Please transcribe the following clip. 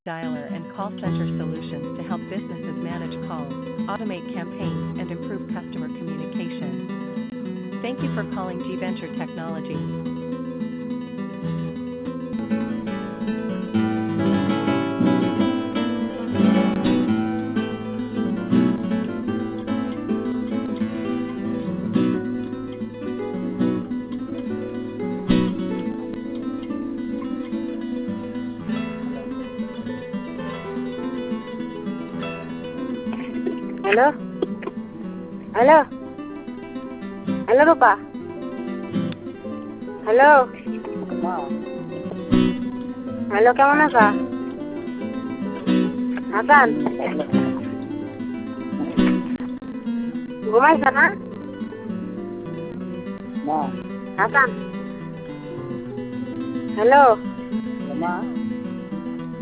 dialer and call center solutions to help businesses manage calls, automate campaigns, and improve customer communication. Thank you for calling G Venture Technology. Hello hello hello Rupa hello hello কেমন আছা হাসান ঘুমাইছ না Hasan hello